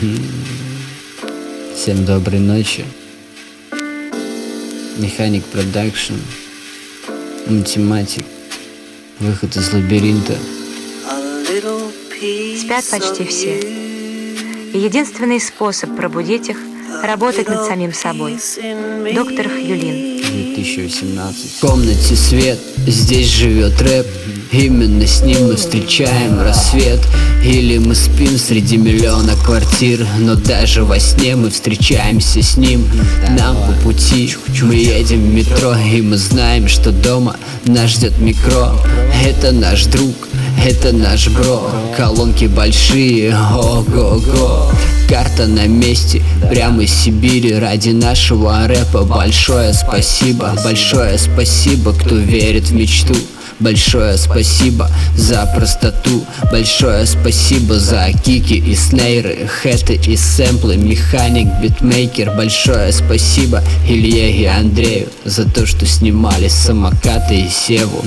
Всем доброй ночи. Механик Продакшн, математик, выход из лабиринта. Спят почти все. И единственный способ пробудить их — работать над самим собой. Доктор Хьюлин. 2018. В комнате свет, здесь живет рэп. Именно с ним мы встречаем рассвет. Или мы спим среди миллиона квартир, но даже во сне мы встречаемся с ним. Нам по пути, мы едем в метро, и мы знаем, что дома нас ждет микро. Это наш друг, это наш бро. Колонки большие, ого-го. Карта на месте, прямо из Сибири. Ради нашего рэпа большое спасибо. Большое спасибо, кто верит в мечту. Большое спасибо за простоту. Большое спасибо за кики и снейры, хэты и сэмплы, механик, битмейкер. Большое спасибо Илье и Андрею за то, что снимали самокаты и Севу.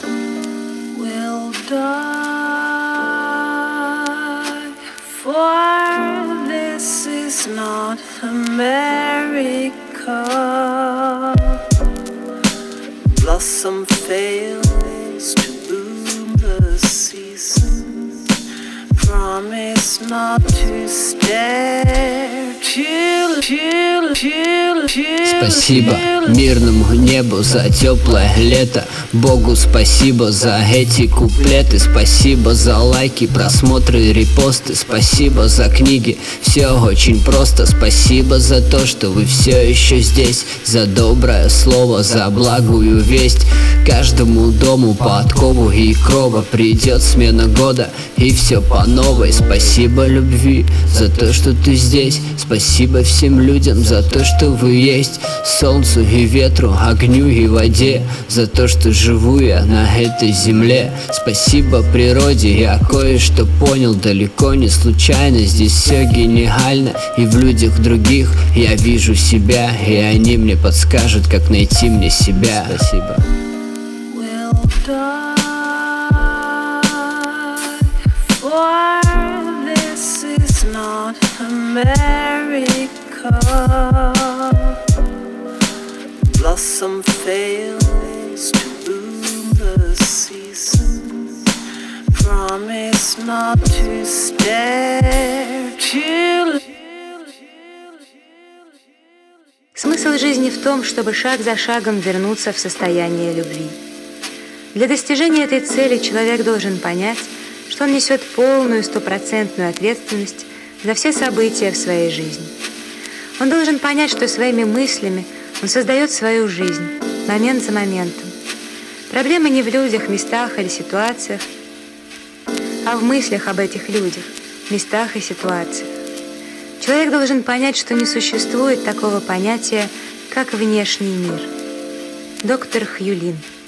This is not America. Blossom fails to bloom the season. Promise not to stare till. Спасибо мирному небу за теплое лето. Богу спасибо за эти куплеты. Спасибо за лайки, просмотры, репосты. Спасибо за книги, все очень просто. Спасибо за то, что вы все еще здесь. За доброе слово, за благую весть. Каждому дому по откову и крова. Придет смена года и все по новой. Спасибо любви за то, что ты здесь. Спасибо всем людям за то, что вы есть. Солнцу и ветру, огню и воде. За то, что живу я на этой земле. Спасибо природе, я кое-что понял. Далеко не случайно, здесь все гениально. И в людях других я вижу себя. И они мне подскажут, как найти мне себя. Спасибо. This is not America. Blossom fails to bloom the season. Promise not to stare till. Смысл жизни в том, чтобы шаг за шагом вернуться в состояние любви. Для достижения этой цели человек должен понять, что он несет полную, стопроцентную ответственность за все события в своей жизни. Он должен понять, что своими мыслями он создает свою жизнь, момент за моментом. Проблема не в людях, местах или ситуациях, а в мыслях об этих людях, местах и ситуациях. Человек должен понять, что не существует такого понятия, как внешний мир. Доктор Хьюлин.